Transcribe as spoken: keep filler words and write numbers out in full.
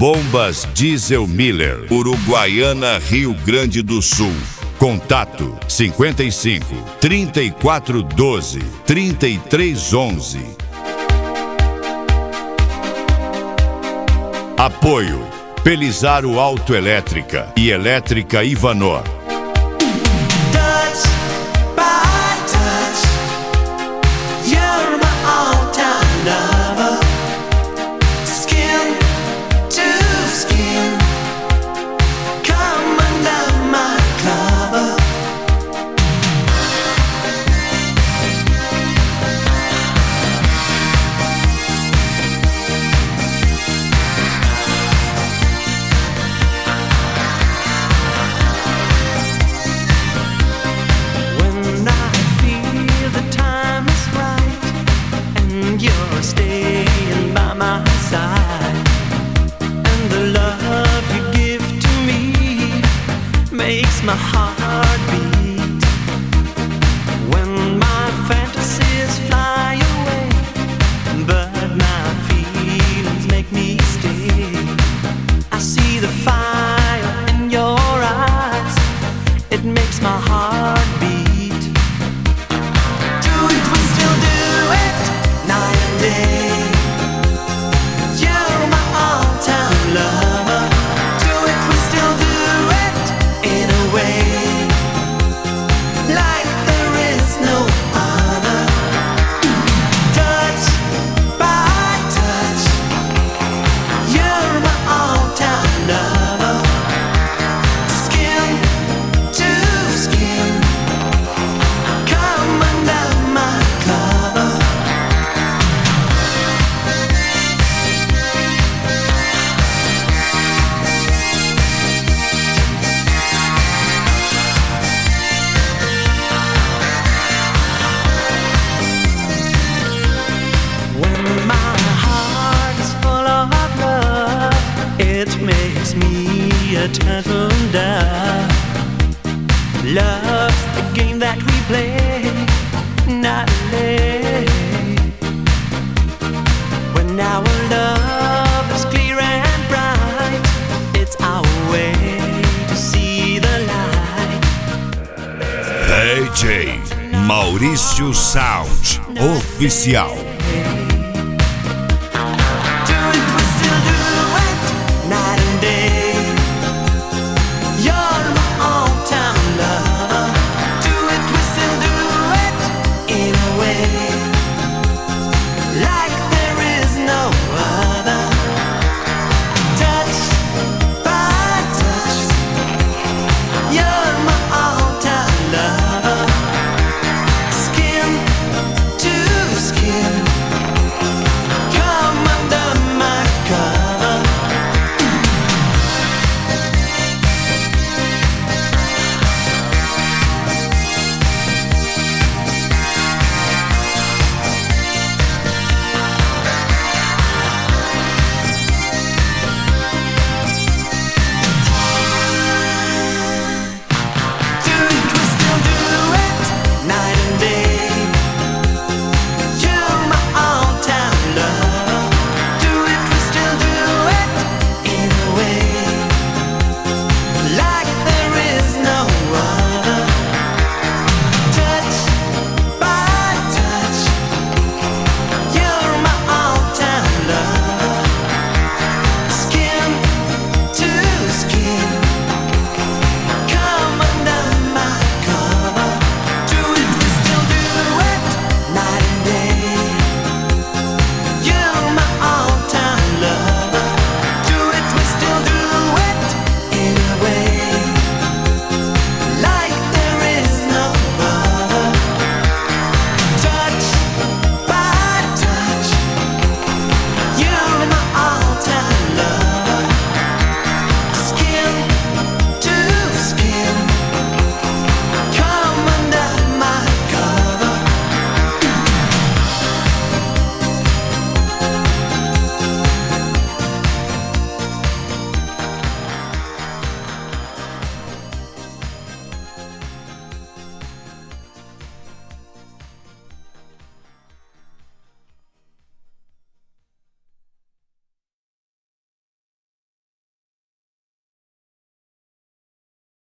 Bombas Diesel Miller, Uruguaiana, Rio Grande do Sul. Contato cinquenta e cinco, trinta e quatro doze, trinta e três onze. Apoio Pelizaro Autoelétrica e Elétrica Ivanor. My heart beat when my fantasies fly away, but my feelings make me stay. I see the fire in your eyes, it makes my heart beat. Do it, we still do it, night and day. You're my all-time lover. Do it, we still do it in a way like there is no other. Touch by touch, you're my all-time lover. Skin to skin, come under my cover. When my heart is full of love, it makes me a turtle dove. Love's the game that we play nightly. When our love is clear and bright, it's our way to see the light. D J Maurício Sound Oficial.